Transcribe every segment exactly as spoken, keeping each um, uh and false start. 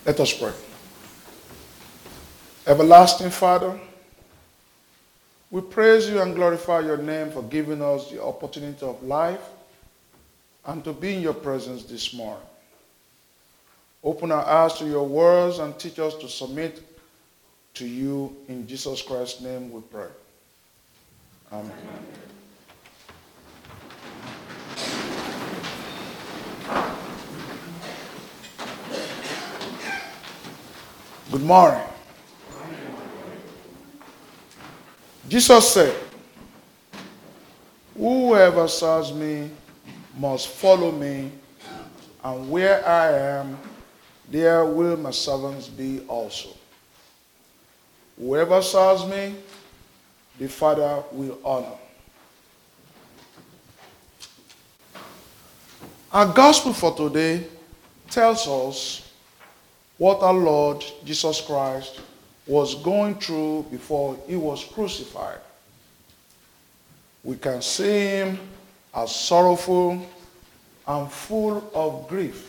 Let us pray. Everlasting Father, we praise you and glorify your name for giving us the opportunity of life and to be in your presence this morning. Open our eyes to your words and teach us to submit to you. In Jesus Christ's name we pray. Amen. Good morning. Jesus said, "Whoever serves me must follow me, and where I am, there will my servants be also. Whoever serves me, the Father will honor." Our gospel for today tells us what our Lord Jesus Christ was going through before he was crucified. We can see him as sorrowful and full of grief.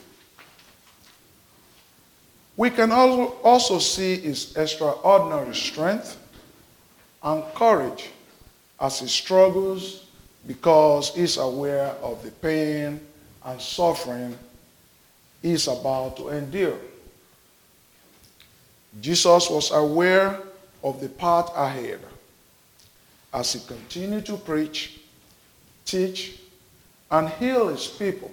We can also, also see his extraordinary strength and courage as he struggles because he's aware of the pain and suffering he's about to endure. Jesus was aware of the path ahead as he continued to preach, teach, and heal his people.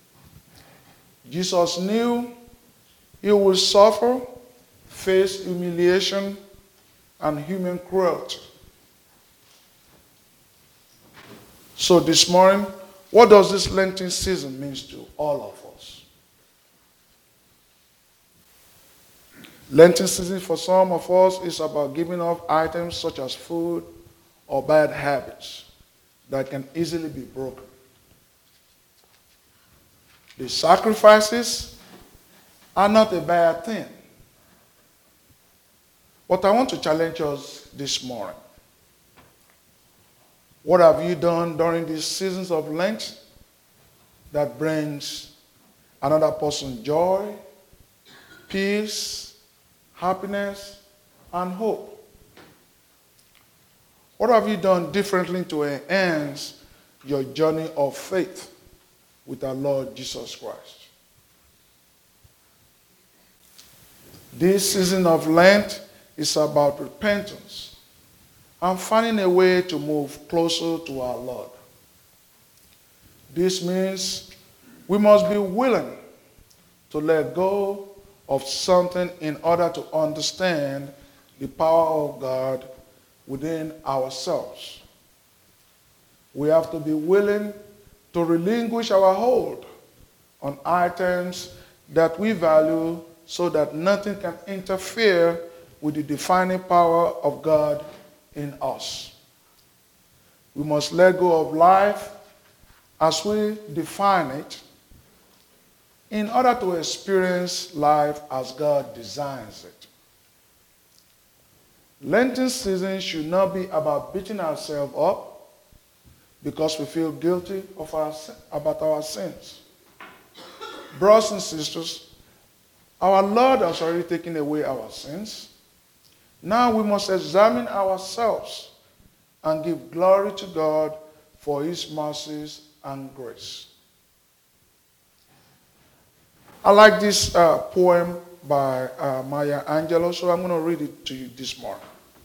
Jesus knew he would suffer, face humiliation, and human cruelty. So this morning, what does this Lenten season mean to all of us? Lenten season for some of us is about giving up items such as food or bad habits that can easily be broken. The sacrifices are not a bad thing. But I want to challenge us this morning. What have you done during these seasons of Lent that brings another person joy, peace, happiness, and hope? What have you done differently to enhance your journey of faith with our Lord Jesus Christ? This season of Lent is about repentance and finding a way to move closer to our Lord. This means we must be willing to let go of something in order to understand the power of God within ourselves. We have to be willing to relinquish our hold on items that we value so that nothing can interfere with the defining power of God in us. We must let go of life as we define it in order to experience life as God designs it. Lenten season should not be about beating ourselves up because we feel guilty of our, about our sins. Brothers and sisters, our Lord has already taken away our sins. Now we must examine ourselves and give glory to God for his mercies and grace. I like this uh, poem by uh, Maya Angelou, so I'm going to read it to you this morning.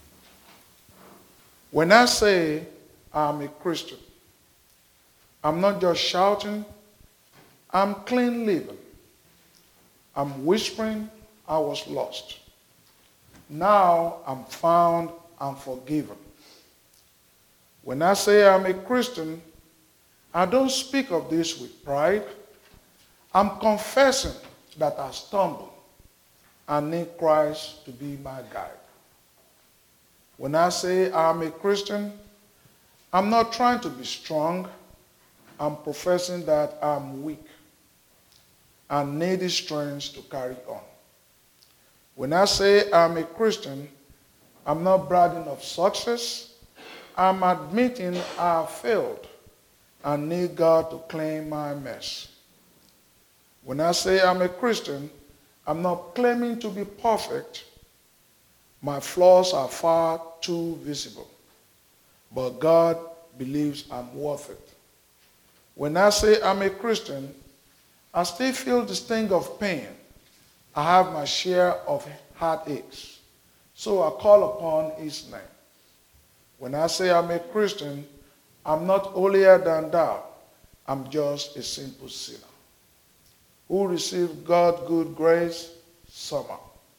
When I say I'm a Christian, I'm not just shouting, I'm clean living. I'm whispering I was lost. Now I'm found and forgiven. When I say I'm a Christian, I don't speak of this with pride. I'm confessing that I stumbled and need Christ to be my guide. When I say I'm a Christian, I'm not trying to be strong. I'm professing that I'm weak and need the strength to carry on. When I say I'm a Christian, I'm not bragging of success. I'm admitting I failed and need God to claim my mess. When I say I'm a Christian, I'm not claiming to be perfect. My flaws are far too visible. But God believes I'm worth it. When I say I'm a Christian, I still feel the sting of pain. I have my share of heartaches. So I call upon his name. When I say I'm a Christian, I'm not holier than thou. I'm just a simple sinner who received God's good grace somehow.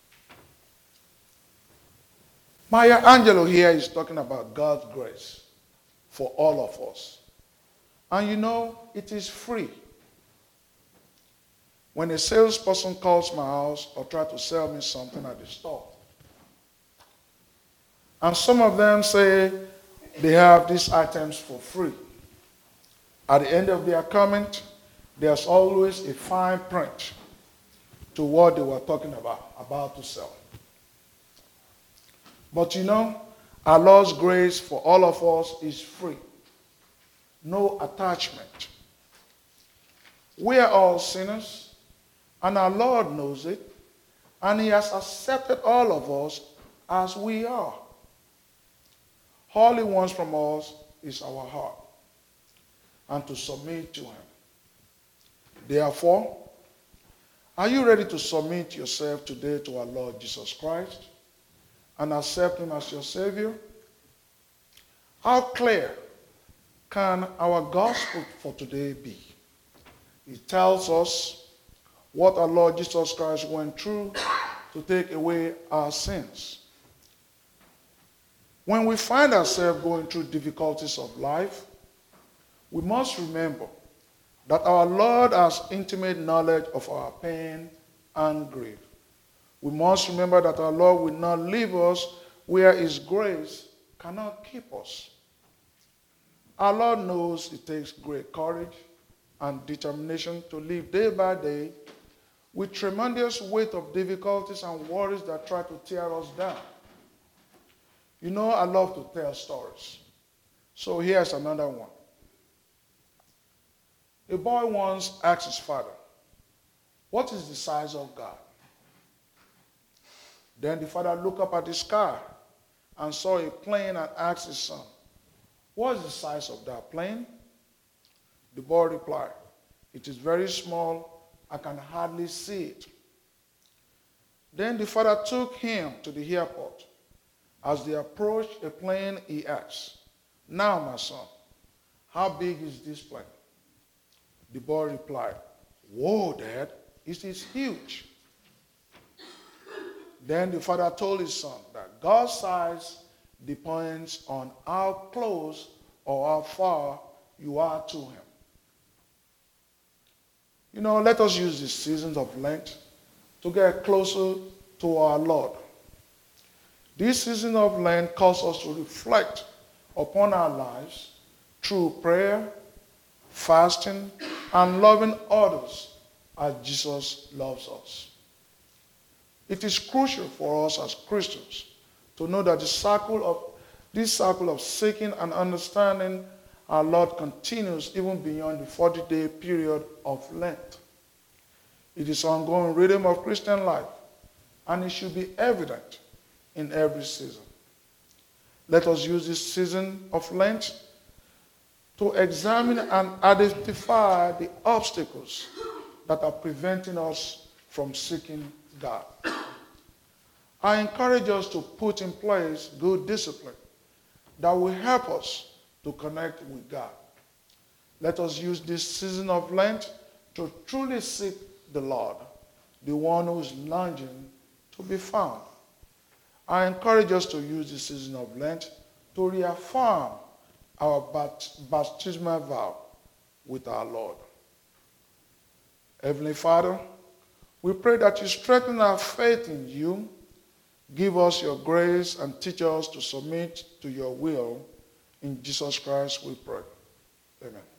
Maya Angelou here is talking about God's grace for all of us. And you know, it is free. When a salesperson calls my house or tries to sell me something at the store, and some of them say they have these items for free, at the end of their comment, there's always a fine print to what they were talking about, about to sell. But you know, our Lord's grace for all of us is free. No attachment. We are all sinners, and our Lord knows it, and he has accepted all of us as we are. All he wants from us is our heart, and to submit to him. Therefore, are you ready to submit yourself today to our Lord Jesus Christ and accept him as your Savior? How clear can our gospel for today be? It tells us what our Lord Jesus Christ went through to take away our sins. When we find ourselves going through difficulties of life, we must remember that our Lord has intimate knowledge of our pain and grief. We must remember that our Lord will not leave us where his grace cannot keep us. Our Lord knows it takes great courage and determination to live day by day with tremendous weight of difficulties and worries that try to tear us down. You know, I love to tell stories. So here's another one. A boy once asked his father, "What is the size of God?" Then the father looked up at the sky and saw a plane and asked his son, "What is the size of that plane?" The boy replied, "It is very small. I can hardly see it." Then the father took him to the airport. As they approached a plane, he asked, "Now, my son, how big is this plane?" The boy replied, "Whoa, Dad, it is huge." Then the father told his son that God's size depends on how close or how far you are to him. You know, let us use this season of Lent to get closer to our Lord. This season of Lent calls us to reflect upon our lives through prayer, fasting, and loving others as Jesus loves us. It is crucial for us as Christians to know that the circle of, this circle of seeking and understanding our Lord continues even beyond the forty-day period of Lent. It is an ongoing rhythm of Christian life, and it should be evident in every season. Let us use this season of Lent to examine and identify the obstacles that are preventing us from seeking God. I encourage us to put in place good discipline that will help us to connect with God. Let us use this season of Lent to truly seek the Lord, the one who is longing to be found. I encourage us to use this season of Lent to reaffirm our baptismal vow with our Lord. Heavenly Father, we pray that you strengthen our faith in you, give us your grace, and teach us to submit to your will. In Jesus Christ we pray. Amen.